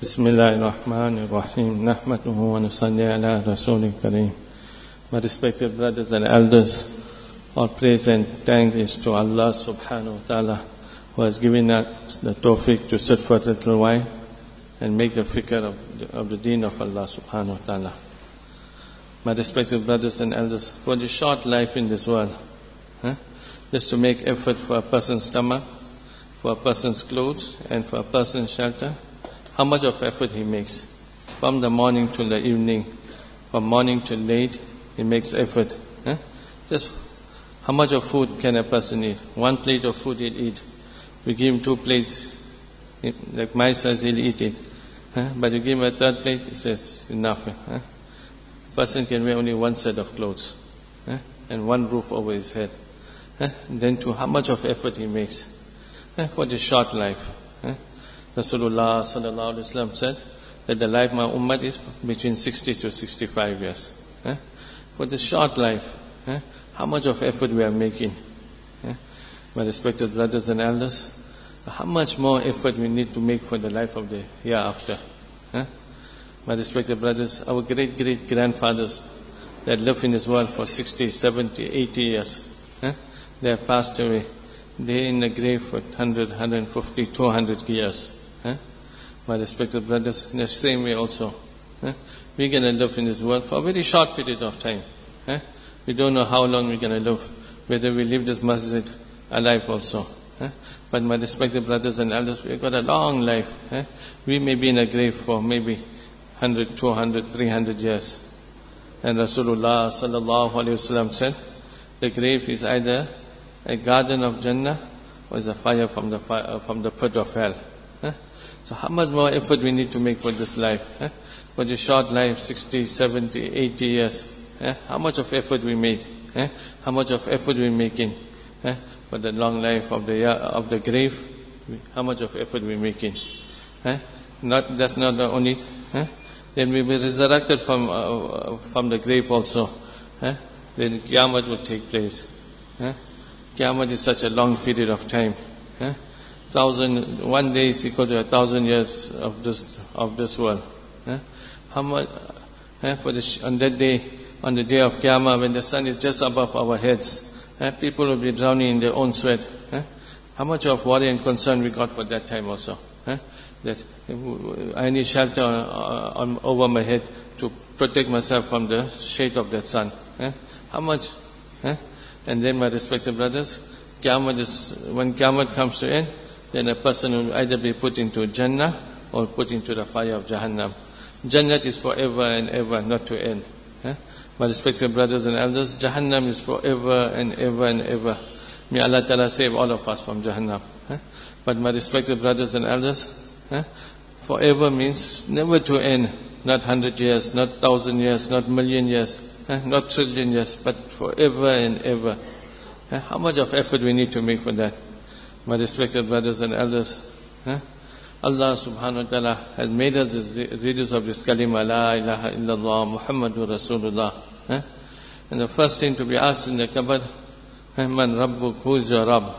Bismillahirrahmanirrahim. Nahmaduhu wa nusalli ala Rasulil Kareem. My respected brothers and elders, all praise and thank is to Allah subhanahu wa ta'ala, who has given us the tawfiq to sit for a little while and make the fikr of the deen of Allah subhanahu wa ta'ala. My respected brothers and elders, for the short life in this world, just to make effort for a person's stomach, for a person's clothes, and for a person's shelter, how much of effort he makes. From the morning to the evening, from morning to late, he makes effort. Just how much of food can a person eat? One plate of food he'll eat. We give him 2 plates, like my size, he'll eat it. But you give him a 3rd plate, he says, enough. A person can wear only 1 set of clothes, and 1 roof over his head. Then to how much of effort he makes for this short life. Rasulullah sallallahu alaihi wasallam said that the life of my ummah is between 60 to 65 years. For this short life, how much of effort we are making. My respected brothers and elders, how much more effort we need to make for the life of the hereafter. My respected brothers, our great-great-grandfathers that lived in this world for 60, 70, 80 years, they have passed away. They are in the grave for 100, 150, 200 years. My respected brothers, in the same way also, we're going to live in this world for a very short period of time. We don't know how long we're going to live, whether we leave this masjid alive also. But my respected brothers and elders, we've got a long life. We may be in a grave for maybe 100, 200, 300 years. And Rasulullah sallallahu alaihi wasallam said, the grave is either a garden of Jannah or is a fire from the pit of hell. So how much more effort we need to make for this life? For this short life, 60, 70, 80 years. How much of effort we made? How much of effort we making? For the long life of the grave, how much of effort we making? That's not the only. Then we will be resurrected from the grave also. Then Qiyamah will take place. Qiyamah is such a long period of time. 1 day is equal to 1,000 years of this world. How much on that day, on the day of Qiyamah, when the sun is just above our heads, people will be drowning in their own sweat. How much of worry and concern we got for that time also? That I need shelter over my head to protect myself from the shade of that sun. How much? And then, my respected brothers, when Qiyamah comes to end, then a person will either be put into Jannah or put into the fire of Jahannam. Jannah is forever and ever, not to end. My respected brothers and elders, Jahannam is forever and ever and ever. May Allah Ta'ala save all of us from Jahannam. But my respected brothers and elders, forever means never to end. Not 100 years, not 1,000 years, not million years, not trillion years, but forever and ever. How much of effort we need to make for that? My respected brothers and elders, Allah subhanahu wa ta'ala has made us the readers of this kalima, La ilaha illallah, Muhammadur Rasulullah. And the first thing to be asked in the qabr, Man Rabbuk, who is your Rabb?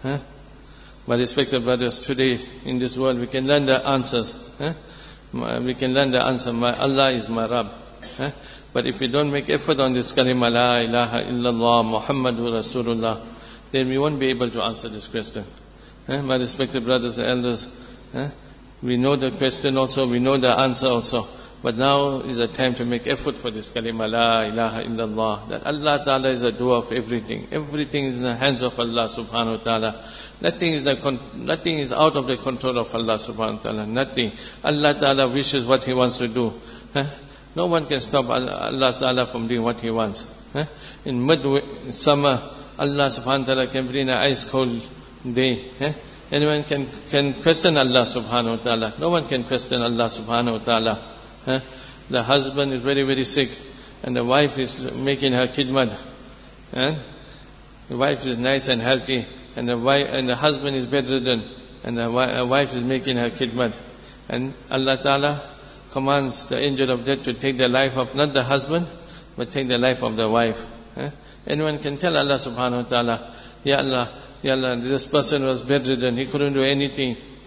My respected brothers, today in this world we can learn the answers. We can learn the answer, Allah is my Rabb. But if we don't make effort on this kalima, La ilaha illallah, Muhammadur Rasulullah, then we won't be able to answer this question. My respected brothers and elders, we know the question also, we know the answer also. But now is the time to make effort for this kalima, La ilaha illallah. That Allah Ta'ala is the doer of everything. Everything is in the hands of Allah subhanahu wa ta'ala. Nothing is out of the control of Allah subhanahu wa ta'ala. Nothing. Allah Ta'ala wishes what He wants to do. No one can stop Allah Ta'ala from doing what He wants. In summer, Allah subhanahu wa ta'ala can bring an ice cold day. Anyone can question Allah subhanahu wa ta'ala. No one can question Allah subhanahu wa ta'ala. The husband is very, very sick, and the wife is making her khidmat. The wife is nice and healthy, and the husband is bedridden, and the wife is making her khidmat. And Allah Ta'ala commands the angel of death to take the life of not the husband, but take the life of the wife. Anyone can tell Allah subhanahu wa ta'ala, Ya Allah, this person was bedridden, he couldn't do anything.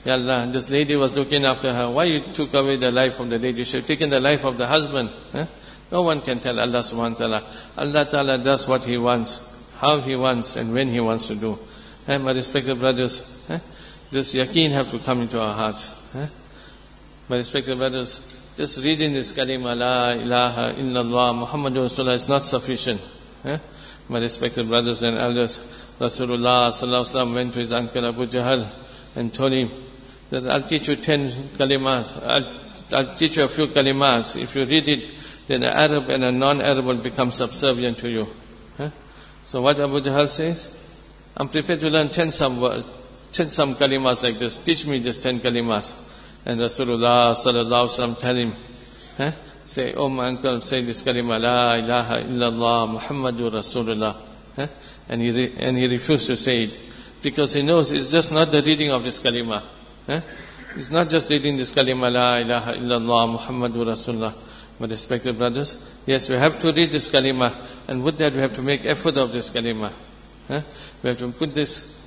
Ya Allah, this lady was looking after her. Why you took away the life of the lady? You should have taken the life of the husband. No one can tell Allah subhanahu wa ta'ala. Allah ta'ala does what He wants, how He wants, and when He wants to do. My respected brothers, this yaqeen have to come into our hearts. My respected brothers, just reading this kalima, La ilaha illallah, Muhammadur Rasulullah is not sufficient. My respected brothers and elders, Rasulullah sallallahu alaihi wasallam went to his uncle Abu Jahl and told him that I'll teach you 10 kalimas, I'll teach you a few kalimas. If you read it, then an Arab and a non-Arab will become subservient to you. So what Abu Jahl says? I'm prepared to learn 10 some kalimas like this. Teach me just 10 kalimas. And Rasulullah sallallahu alaihi wasallam tell him, say, oh my uncle, say this kalima, La ilaha illallah, Muhammadur Rasulullah. And he refused to say it, because he knows it's just not the reading of this kalima. It's not just reading this kalima, La ilaha illallah, Muhammadur Rasulullah. But respected brothers, yes, we have to read this kalima, and with that we have to make effort of this kalima. We have to put this,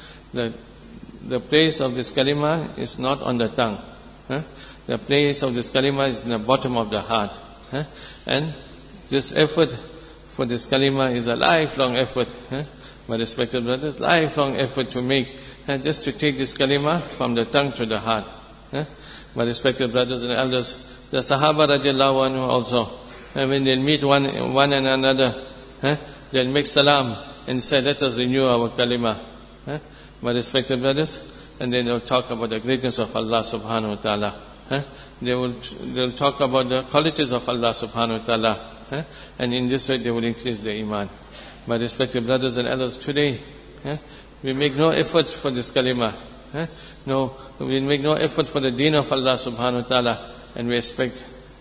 the place of this kalima is not on the tongue. The place of this kalima is in the bottom of the heart. And this effort for this kalima is a lifelong effort. My respected brothers, lifelong effort to make, just to take this kalima from the tongue to the heart. My respected brothers and elders, the Sahaba radiallahu anhu also, when they meet one and another, they'll make salam and say, let us renew our kalima. My respected brothers, and then they'll talk about the greatness of Allah subhanahu wa ta'ala. They'll talk about the qualities of Allah subhanahu wa ta'ala. And in this way they will increase their iman. My respected brothers and elders, today, we make no effort for this kalima. No, we make no effort for the deen of Allah subhanahu wa ta'ala. And we expect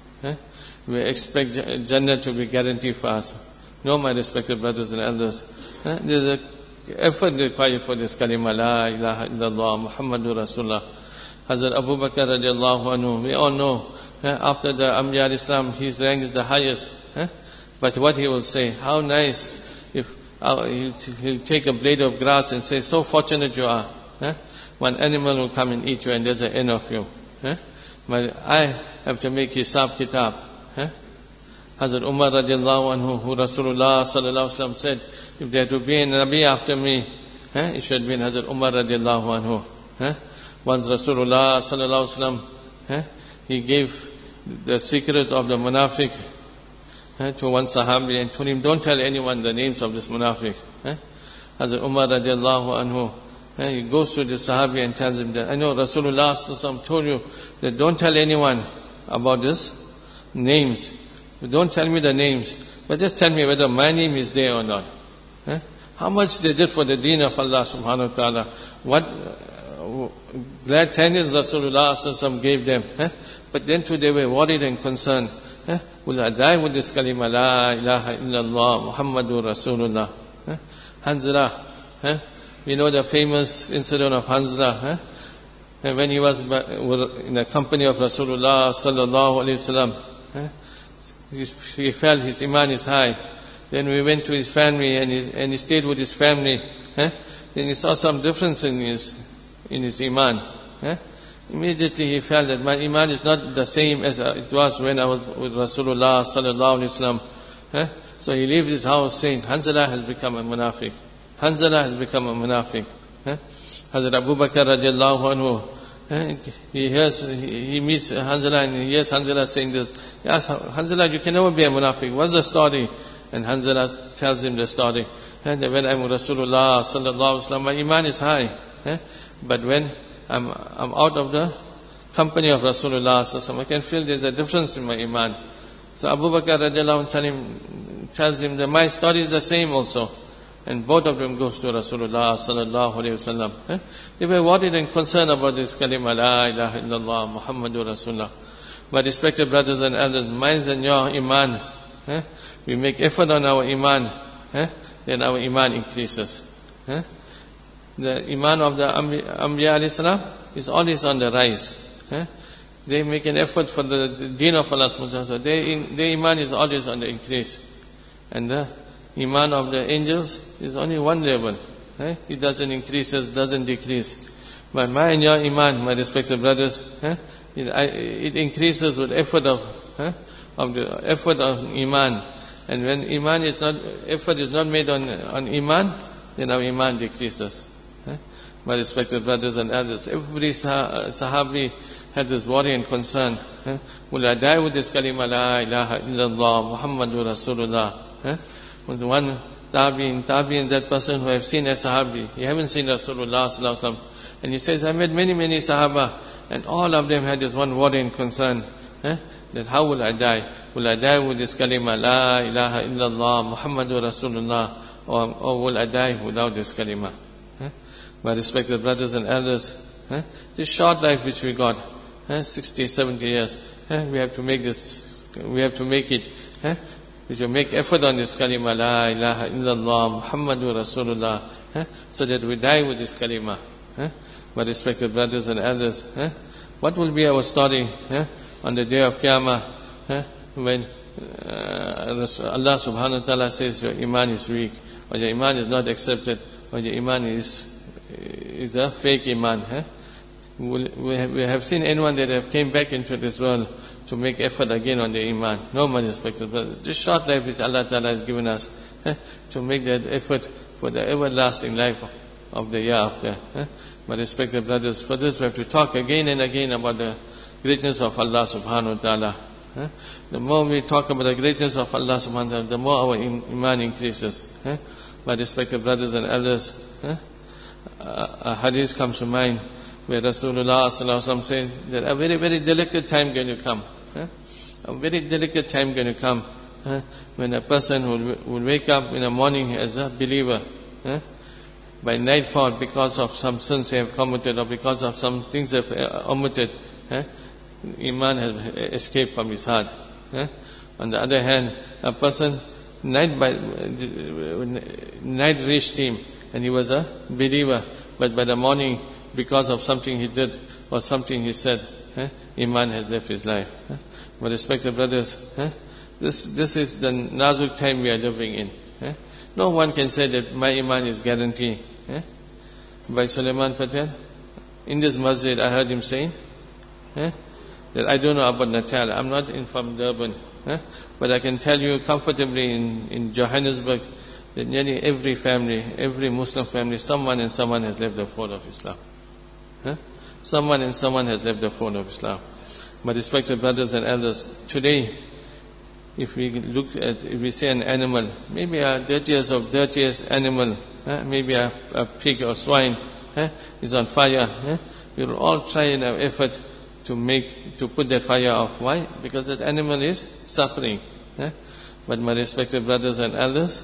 Jannah to be guaranteed for us. No, my respected brothers and elders, there's an effort required for this kalima, La ilaha illallah, Muhammadur Rasulullah. Hazrat Abu Bakr radiallahu anhu, we all know, after the Anbiya al-Islam, his rank is the highest. But what he will say, how nice if he'll take a blade of grass and say, so fortunate you are. One animal will come and eat you and there's an end of you. I have to make hisab kitab. Hazrat Umar radiallahu anhu, who Rasulullah sallallahu alaihi wasallam said, if there to be a Nabi after me, it should be Hazrat Umar radiallahu anhu. Once Rasulullah sallallahu alaihi wasallam, he gave the secret of the munafiq to one sahabi and told him, don't tell anyone the names of this munafiq. Hazrat Umar radiallahu anhu, he goes to the sahabi and tells him that, I know Rasulullah sallallahu alaihi wasallam told you that don't tell anyone about this names. Don't tell me the names, but just tell me whether my name is there or not. How much they did for the deen of Allah subhanahu wa ta'ala. What glad tidings Rasulullah sallallahu alaihi wasallam gave them. But then too they were worried and concerned. Will I die with this kalima, La ilaha illallah, Muhammadur Rasulullah. Hanzala, we know the famous incident of Hanzala. When he was in the company of Rasulullah sallallahu alaihi wasallam, he felt his iman is high. Then we went to his family and he stayed with his family. Then he saw some difference in his iman. Immediately he felt that my iman is not the same as it was when I was with Rasulullah sallallahu alaihi wasallam. So he leaves his house saying, Hanzala has become a munafiq. Hanzala has become a munafiq. Hazrat Abu Bakr radiallahu anhu, he meets Hanzala and he hears Hanzala saying this. He asks, Hanzala, you can never be a munafiq. What's the story? And Hanzala tells him the story. And when I'm with Rasulullah sallallahu alaihi wasallam, my iman is high. But when I'm out of the company of Rasulullah sallallahu alaihi wasallam, I can feel there's a difference in my iman. So Abu Bakr radiallahu anhu tells him that my story is the same also. And both of them goes to Rasulullah sallallahu alaihi wasallam. They were worried and concerned about this kalima, La ilaha illallah, Muhammadur Rasulullah. But respected brothers and elders, mine and your iman, we make effort on our iman, then our iman increases. The iman of the Anbiya alayhi salam is always on the rise. They make an effort for the deen of Allah subhanahu wa ta'ala. Their iman is always on the increase. And the iman of the angels is only one level. It doesn't increase, doesn't decrease. But my and your iman, my respected brothers, it increases with effort of the effort of iman. And when iman is not, effort is not made on iman, then our iman decreases. My respected brothers and elders, every Sahabi had this worry and concern. Will I die with this kalima, la ilaha illallah, Muhammadur Rasulullah? Was one tabi'in, that person who have seen a Sahabi, he haven't seen Rasulullah sallallahu alaihi wasallam. And he says, I met many Sahaba, and all of them had this one worry and concern. That how will I die? Will I die with this kalima, la ilaha illallah, Muhammadur Rasulullah, or will I die without this kalima? My respected brothers and elders, this short life which we got, 60, 70 years, we have to make it, we should make effort on this kalima, la ilaha illallah, Muhammadur Rasulullah, so that we die with this kalima. My respected brothers and elders, what will be our story on the day of Qiyamah, when Allah subhanahu wa ta'ala says your iman is weak, or your iman is not accepted, or your iman is a fake iman. We have seen anyone that have came back into this world to make effort again on the iman? No, my respected brothers. This short life which Allah ta'ala has given us, to make that effort for the everlasting life of the year after. My respected brothers, for this we have to talk again and again about the greatness of Allah subhanahu wa ta'ala. The more we talk about the greatness of Allah subhanahu wa ta'ala, the more our iman increases. My respected brothers and elders, a hadith comes to mind where Rasulullah sallallahu alaihi wasallam said that a very, very delicate time going to come. A very delicate time going to come when a person will wake up in the morning as a believer. By nightfall, because of some sins they have committed or because of some things they have omitted, iman has escaped from his heart. On the other hand, a person, night reached him and he was a believer, but by the morning, because of something he did or something he said, iman has left his life. My respected brothers, this is the nazuk time we are living in. No one can say that my iman is guaranteed. By Sulaiman Patel, in this masjid I heard him saying that I don't know about Natal, I'm not from Durban, but I can tell you comfortably in Johannesburg that nearly every family, every Muslim family, someone has left the fold of Islam. Someone has left the fold of Islam. My respected brothers and elders, today, if we say an animal, maybe a dirtiest animal, maybe a pig or swine is on fire, we will all try in our effort to put that fire off. Why? Because that animal is suffering. But my respected brothers and elders,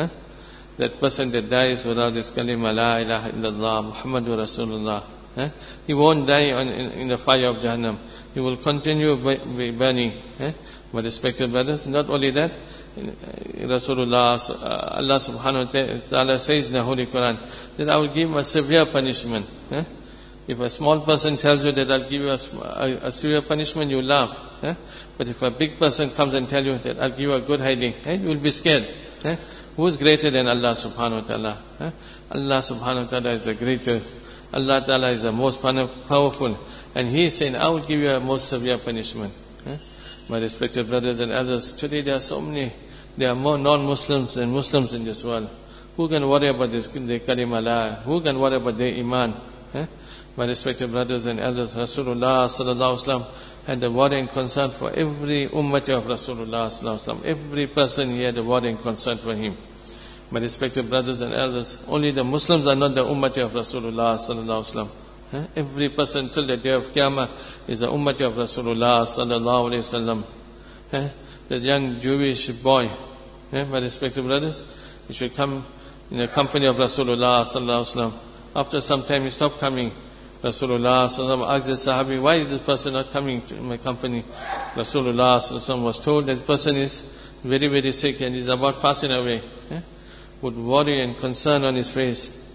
that person that dies without this kalima, la ilaha illallah, Muhammadur Rasulullah, he won't die in the fire of Jahannam. He will continue burning. My respected brothers, not only that, Rasulullah, Allah subhanahu wa ta'ala says in the Holy Quran that I will give him a severe punishment. If a small person tells you that I'll give you a severe punishment, you laugh. But if a big person comes and tells you that I'll give you a good hiding, you will be scared. Who is greater than Allah subhanahu wa ta'ala? Allah subhanahu wa ta'ala is the greatest. Allah ta'ala is the most powerful. And He is saying, I will give you a most severe punishment. My respected brothers and elders, today there are more non-Muslims than Muslims in this world. Who can worry about this, the kalima la? Who can worry about their iman? My respected brothers and elders, Rasulullah sallallahu alaihi wasallam had a worry and concern for every ummati of Rasulullah sallallahu alaihi wasallam. Every person he had a worry and concern for him. My respected brothers and elders, only the Muslims are not the ummati of Rasulullah sallallahu alaihi wasallam. Every person till the day of Qiyamah is the ummati of Rasulullah sallallahu alaihi wasallam. The young Jewish boy, my respected brothers, he should come in the company of Rasulullah sallallahu alaihi wasallam. After some time he stopped coming. Rasulullah sallallahu alaihi wasallam asked the Sahabi, why is this person not coming to my company? Rasulullah sallallahu alaihi wasallam was told that the person is very, very sick and is about passing away. With worry and concern on his face,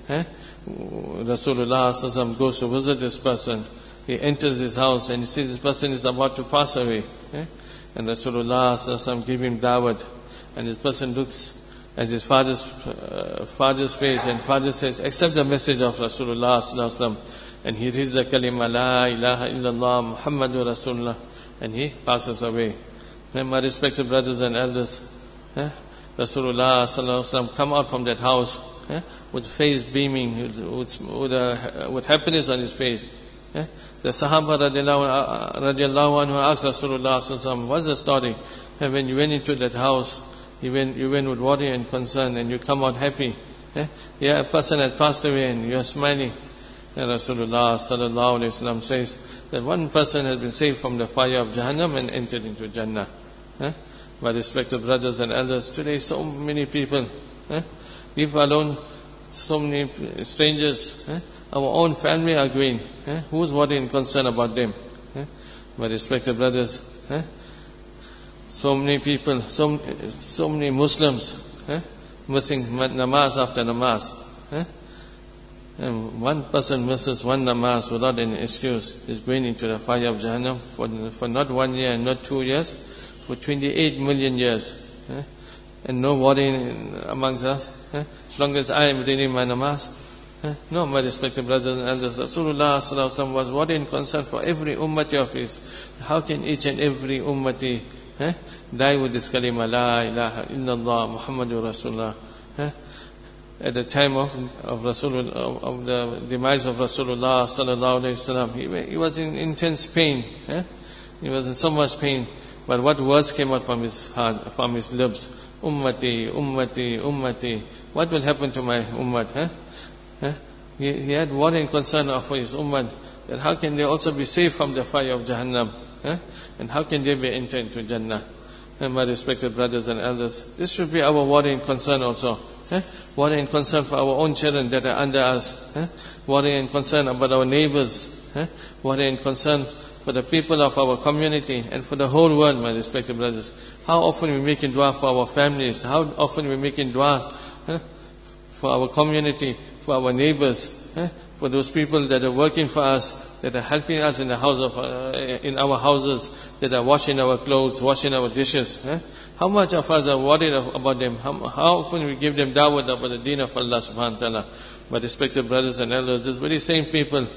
Rasulullah sallallahu alaihi wasallam goes to visit this person. He enters his house and he sees this person is about to pass away. And Rasulullah sallallahu alaihi wasallam gave him dawat. And this person looks at his father's face, and father says, accept the message of Rasulullah sallallahu alaihi wasallam. and he reads the kalima, La ilaha illallah Muhammadur Rasulullah, and he passes away. Then my respected brothers and elders, Rasulullah sallallahu alaihi wasallam come out from that house with face beaming, with happiness on his face. The Sahaba radiallahu anhu asked Rasulullah sallallahu alaihi wasallam, what's the story? When you went into that house, you went with worry and concern, and you come out happy. A person had passed away and you are smiling. And Rasulullah sallallahu alaihi wasallam says that one person has been saved from the fire of Jahannam and entered into Jannah. My respected brothers and elders, today so many people, leave alone so many strangers, our own family are going. Who's worried and concerned about them? My respected brothers, so many people, so many Muslims, missing namaz after namaz. And one person misses one namaz without any excuse is going into the fire of Jahannam for not 1 year, not 2 years, for 28 million years. And no worry amongst us. As long as I am reading my namaz. No, my respected brothers and elders, Rasulullah sallallahu alaihi wasallam was worried and concerned for every ummati of his. How can each and every ummati die with this kalima, La ilaha illallah Muhammadur Rasulullah? At the time of Rasulullah, of the demise of Rasulullah sallallahu alaihi wasallam, he was in intense pain. He was in so much pain. But what words came out from his heart, from his lips? Ummati, ummati, ummati. What will happen to my ummah? He had worry and concern for his ummah, that how can they also be saved from the fire of Jahannam? And how can they be entered into Jannah? And my respected brothers and elders, this should be our worry and concern also. Worry and concern for our own children that are under us. Worry and concern about our neighbors. Worry and concern for the people of our community and for the whole world, my respected brothers. How often we making dua for our families? How often we making dua for our community, for our neighbors, for those people that are working for us, that are helping us in the house in our houses, that are washing our clothes, washing our dishes. How much of us are worried about them? How often we give them da'wah about the deen of Allah subhanahu wa ta'ala? My respected brothers and elders, these very same people,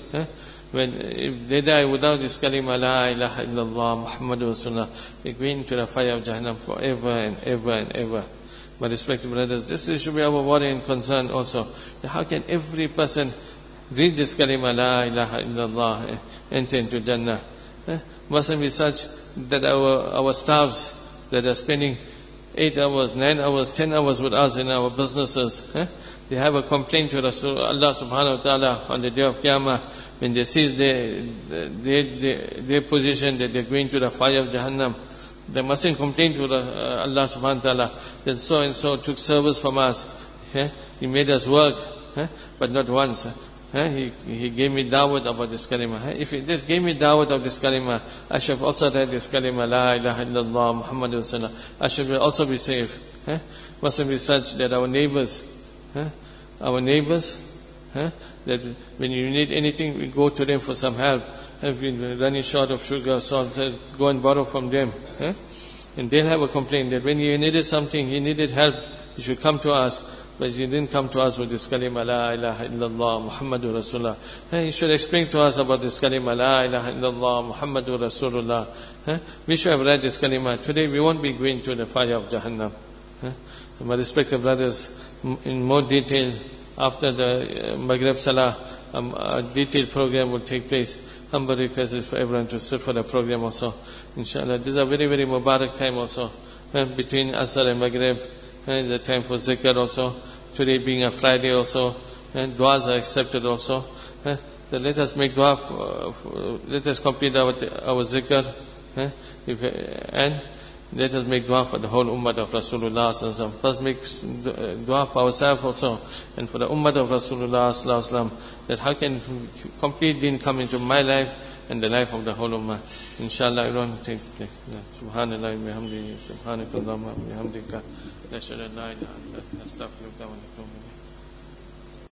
if they die without this kalima, La ilaha illallah Muhammadur Rasulullah, they go into the fire of Jahannam forever and ever and ever. My respected brothers, this should be our worry and concern also. How can every person read this kalima, La ilaha illallah, enter into Jannah? Mustn't be such that our staffs that are spending 8 hours, 9 hours, 10 hours with us in our businesses, they have a complaint to Allah subhanahu wa ta'ala on the day of Qiyamah, when they see their position, that they're going to the fire of Jahannam. They mustn't complain to Allah subhanahu wa ta'ala that so and so took service from us. He made us work, but not once. He gave me da'wat about this kalima. If he just gave me da'wat of this kalima, I should also read this kalima, La ilaha illallah Muhammadur Rasulullah. I should also be saved. Mustn't be such that our neighbors, that when you need anything, we go to them for some help. Have been running short of sugar, salt, go and borrow from them. And they'll have a complaint that when you needed something, you needed help, you should come to us. But you didn't come to us with this kalima, La ilaha illallah Muhammadur Rasulullah. You should explain to us about this kalima, La ilaha illallah Muhammadur Rasulullah. We should have read this kalima. Today we won't be going to the fire of Jahannam. So my respected brothers, in more detail, after the Maghrib Salah, a detailed program will take place. Humble request is for everyone to sit for the program also. Inshallah, this is a very, very Mubarak time also. Between Asr and Maghrib, the time for zikr also. Today being a Friday also, and du'as are accepted also. So let us make dua, let us complete our zikr, and let us make dua for the whole ummah of Rasulullah sallallahu alaihi wasallam. First make dua for ourselves also, and for the ummah of Rasulullah sallallahu alaihi wasallam, that how can complete deen come into my life and the life of the whole ummah. Inshallah, everyone take place. Subhanallah wa bihamdihi, subhanakallahumma wa bihamdika, la ilaha illa anta, astaghfiruka wa atubu ilayk.